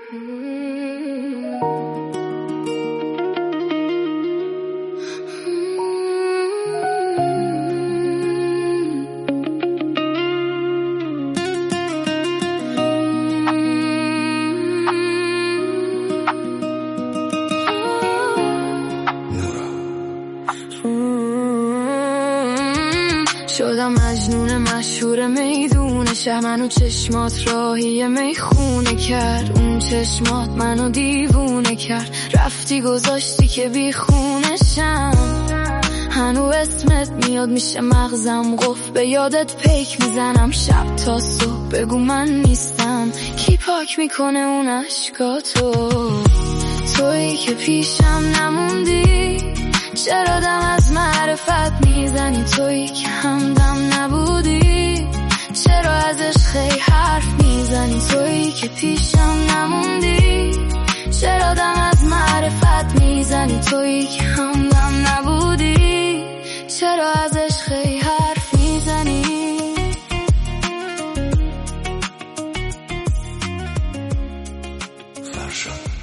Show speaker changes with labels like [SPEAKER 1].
[SPEAKER 1] شدم مجنون مشهور میدون شهر، منو چشمات راهی میخونه کرد. اون چشمات منو دیوونه کرد، رفتی گذاشتی که بیخونشم. هنو اسمت میاد میشه مغزم قفل، به یادت پیک میزنم شب تا صبح. بگو من نیستم، کی پاک میکنه اون عشقاتو؟ تویی که پیشم نموندی، چرا دم از معرفت میزنی؟ تویی که همدم نبودی، چرا ازش خیلی حرف میزنی؟ تویی که پیشم نموندی، چرا دم از معرفت میزنی؟ تویی که همدم نبودی، چرا ازش خیلی حرف میزنی؟
[SPEAKER 2] فرشاد